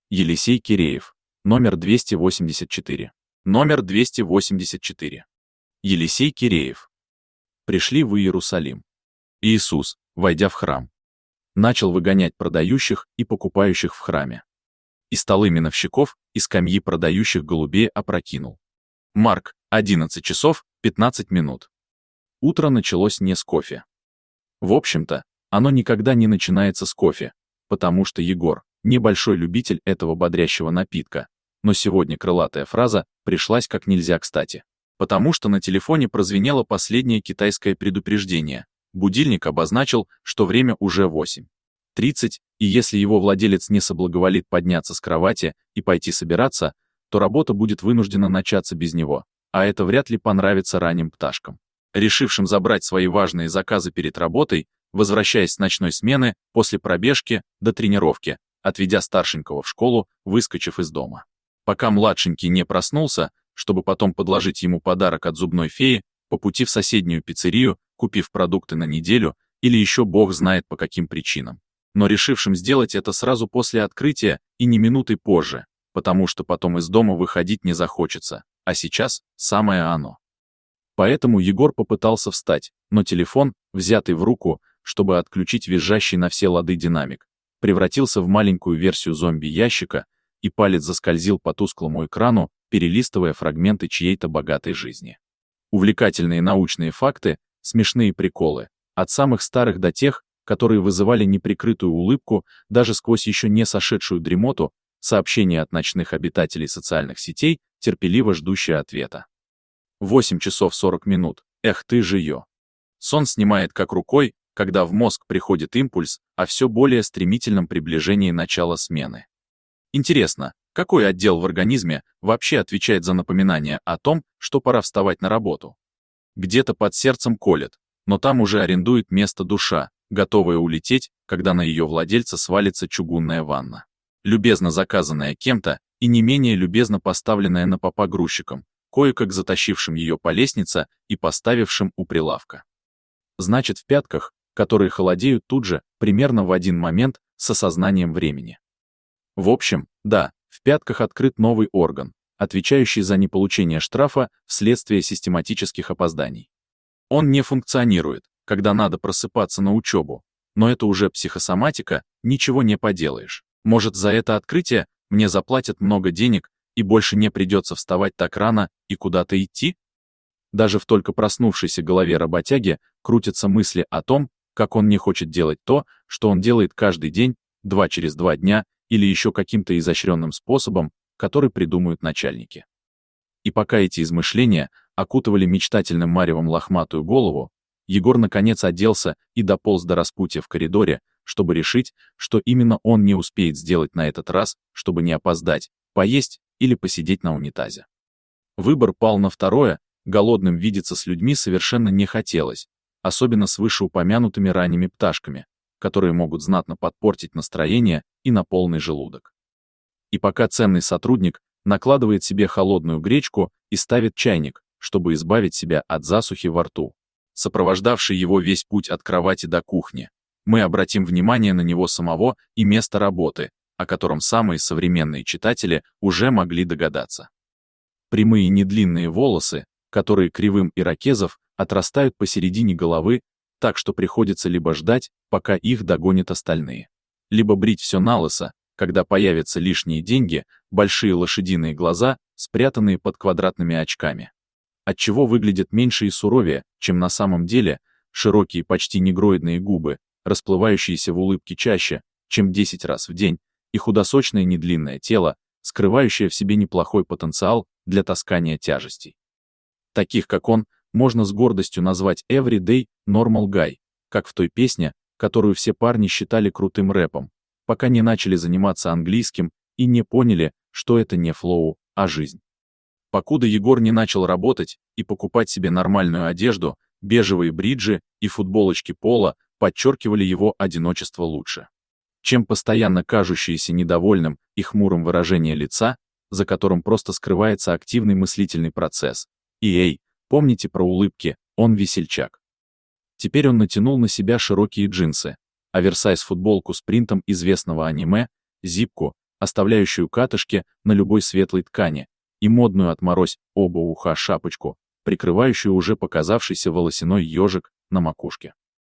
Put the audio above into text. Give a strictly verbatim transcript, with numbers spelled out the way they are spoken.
Елисей Киреев. Номер двести восемьдесят четыре. Номер двести восемьдесят четыре. Елисей Киреев. Пришли в Иерусалим. Иисус, войдя в храм, начал выгонять продающих и покупающих в храме. И столы миновщиков, и скамьи продающих голубей опрокинул. Марк, одиннадцать часов пятнадцать минут. Утро началось не с кофе. В общем-то, оно никогда не начинается с кофе, потому что Егор – небольшой любитель этого бодрящего напитка, но сегодня крылатая фраза пришлась как нельзя кстати, потому что на телефоне прозвенело последнее китайское предупреждение. Будильник обозначил, что время уже восемь тридцать, и если его владелец не соблаговолит подняться с кровати и пойти собираться, то работа будет вынуждена начаться без него, а это вряд ли понравится ранним пташкам, решившим забрать свои важные заказы перед работой, возвращаясь с ночной смены после пробежки до тренировки, отведя старшенького в школу, выскочив из дома. Пока младшенький не проснулся, чтобы потом подложить ему подарок от зубной феи, по пути в соседнюю пиццерию, купив продукты на неделю, или еще бог знает по каким причинам. Но решившим сделать это сразу после открытия и не минутой позже, потому что потом из дома выходить не захочется, а сейчас самое оно. Поэтому Егор попытался встать, но телефон, взятый в руку, чтобы отключить визжащий на все лады динамик, превратился в маленькую версию зомби-ящика, и палец заскользил по тусклому экрану, перелистывая фрагменты чьей-то богатой жизни. Увлекательные научные факты, смешные приколы, от самых старых до тех, которые вызывали неприкрытую улыбку даже сквозь еще не сошедшую дремоту, сообщения от ночных обитателей социальных сетей, терпеливо ждущие ответа. восемь часов сорок минут. Эх ты же ё. Сон снимает как рукой, когда в мозг приходит импульс о все более стремительном приближении начала смены. Интересно, какой отдел в организме вообще отвечает за напоминание о том, что пора вставать на работу? Где-то под сердцем колет, но там уже арендует место душа, готовая улететь, когда на ее владельца свалится чугунная ванна, любезно заказанная кем-то и не менее любезно поставленная на попа грузчиком, кое-как затащившим ее по лестнице и поставившим у прилавка. Значит, в пятках, которые холодеют тут же, примерно в один момент, с осознанием времени. В общем, да, в пятках открыт новый орган, отвечающий за неполучение штрафа вследствие систематических опозданий. Он не функционирует, когда надо просыпаться на учебу, но это уже психосоматика, ничего не поделаешь. Может, за это открытие мне заплатят много денег, и больше не придется вставать так рано и куда-то идти? Даже в только проснувшейся голове работяги крутятся мысли о том, как он не хочет делать то, что он делает каждый день, два через два дня, или еще каким-то изощренным способом, который придумают начальники. И пока эти измышления окутывали мечтательным маревом лохматую голову, Егор наконец оделся и дополз до распутья в коридоре, чтобы решить, что именно он не успеет сделать на этот раз, чтобы не опоздать, поесть или посидеть на унитазе. Выбор пал на второе, голодным видеться с людьми совершенно не хотелось, особенно с вышеупомянутыми ранними пташками, которые могут знатно подпортить настроение и на полный желудок. И пока ценный сотрудник накладывает себе холодную гречку и ставит чайник, чтобы избавить себя от засухи во рту, сопровождавший его весь путь от кровати до кухни, мы обратим внимание на него самого и место работы, о котором самые современные читатели уже могли догадаться. Прямые недлинные волосы, которые кривым ирокезов отрастают посередине головы, так что приходится либо ждать, пока их догонят остальные, либо брить все налысо, когда появятся лишние деньги, большие лошадиные глаза, спрятанные под квадратными очками, отчего выглядят меньше и суровее, чем на самом деле, широкие почти негроидные губы, расплывающиеся в улыбке чаще, чем десять раз в день, и худосочное недлинное тело, скрывающее в себе неплохой потенциал для таскания тяжестей. Таких, как он, можно с гордостью назвать everyday normal guy, как в той песне, которую все парни считали крутым рэпом, пока не начали заниматься английским и не поняли, что это не флоу, а жизнь. Покуда Егор не начал работать и покупать себе нормальную одежду, бежевые бриджи и футболочки поло подчеркивали его одиночество лучше, чем постоянно кажущееся недовольным и хмурым выражение лица, за которым просто скрывается активный мыслительный процесс. И эй, помните про улыбки, он весельчак. Теперь он натянул на себя широкие джинсы, оверсайз футболку с принтом известного аниме, зипку, оставляющую катышки на любой светлой ткани, и модную отморозь оба уха шапочку, прикрывающую уже показавшийся волосяной ежик на макушке.